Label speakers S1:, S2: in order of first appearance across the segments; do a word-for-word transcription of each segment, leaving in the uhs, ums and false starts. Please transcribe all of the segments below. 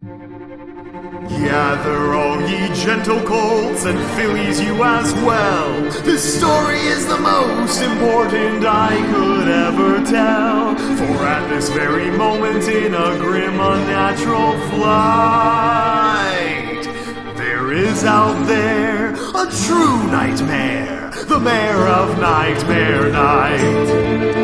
S1: Gather all ye gentle colts and fillies you as well. This story is the most important I could ever tell. For at this very moment in a grim unnatural flight, there is out there a true nightmare, the Mare of Nightmare Night.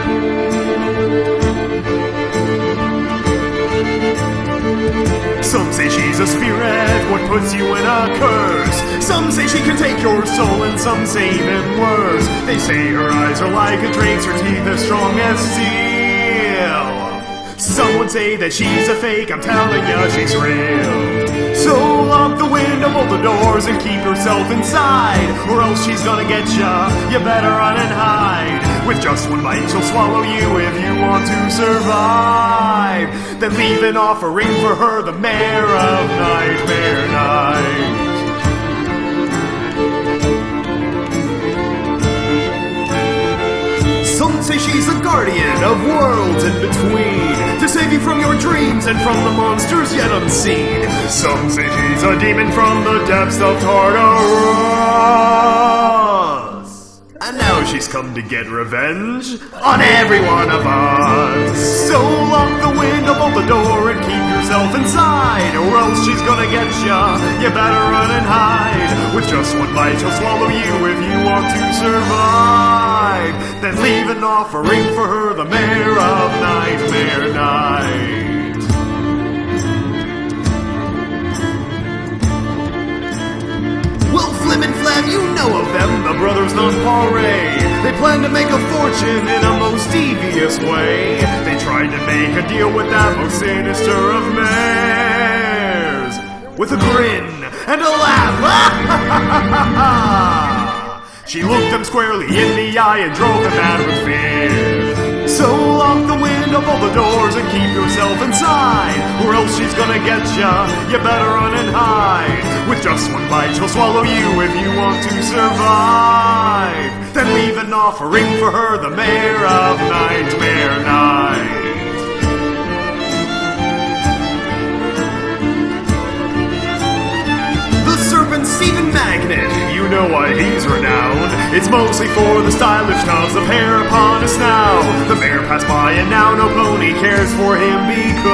S1: Some say she's a spirit, what puts you in a curse. Some say she can take your soul, and some say even worse. They say her eyes are like a drake's, her teeth as strong as steel. Some would say that she's a fake, I'm telling ya, she's real. So lock the window, bolt the doors, and keep yourself inside, or else she's gonna get ya, you better run and hide. With just one bite she'll swallow you if you want to survive. Then leave an offering for her, the Mare of Nightmare Night. Some say she's a guardian of worlds in between, to save you from your dreams and from the monsters yet unseen. Some say she's a demon from the depths of Tartarus, and now she's come to get revenge on every one of us. So lock the window, bolt the door, and keep yourself inside, or else she's gonna get ya, you better run and hide. With just one bite she'll swallow you if you want to survive. Then leave an offering for her, the Mare of Nightmare Night. Well, Flim and Flam, you know of them, the brothers Nonpareil. They plan to make a fortune in a most devious way. They tried to make a deal with that most sinister of mares, with a grin and a laugh. She looked them squarely in the eye and drove them mad with fear. So lock the window, bolt the doors, and keep yourself inside, or else she's gonna get ya, you better run and hide. With just one bite she'll swallow you if you want to survive. Then leave an offering for her, the Mare of Nightmare Night. The Serpent Stephen Magnet, you know why he's renowned. It's mostly for the stylish tufts of hair upon his snout. The mare passed by and now no pony cares for him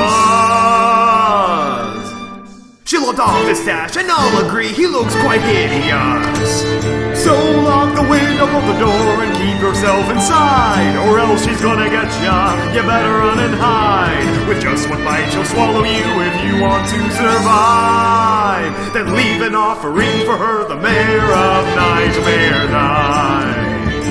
S1: because she looked off his stash and all agree he looks quite hideous. So lock the window, bolt the door, and keep yourself inside, or else she's gonna get ya, you better run and hide. With just one bite she'll swallow you if you want to survive. Then leave an offering for her, the Mare of Nightmare Night.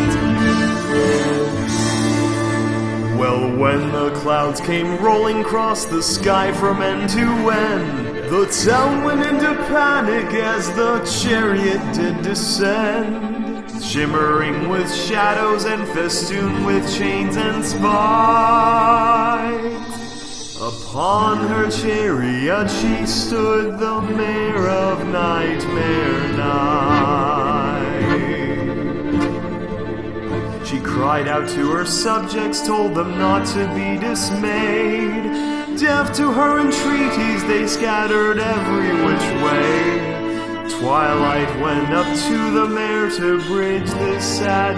S1: Well, when the clouds came rolling across the sky from end to end, the town went into panic as the chariot did descend, shimmering with shadows and festooned with chains and spikes. Upon her chariot she stood, the Mare of Nightmare Night. She cried out to her subjects, told them not to be dismayed. Deaf to her entreaties, they scattered every which way. Twilight went up to the mare to bridge this sad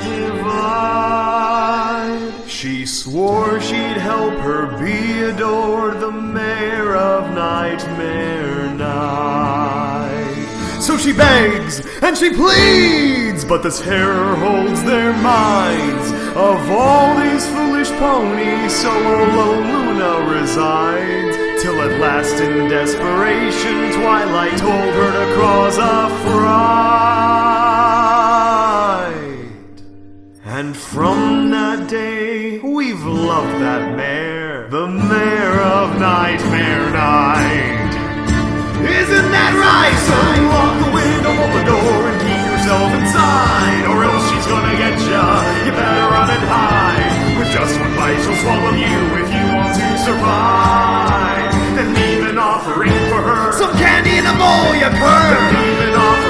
S1: divide. She swore she'd help her be adored, the Mare of Nightmare Night. So she begs and she pleads, but the terror holds their minds. Of all these foolish ponies, so alone Luna resides, till at last in desperation Twilight told her to cause a fright. And from that day we've loved that mare, the Mare of Nightmare Night. Isn't that right? So lock the window, bolt the door, and keep yourself inside, or else she's gonna get ya, you better run and hide. With just one bite she'll swallow you if you want to survive. Then leave an offering for her, some candy in a bowl, you cur. Then leave an offering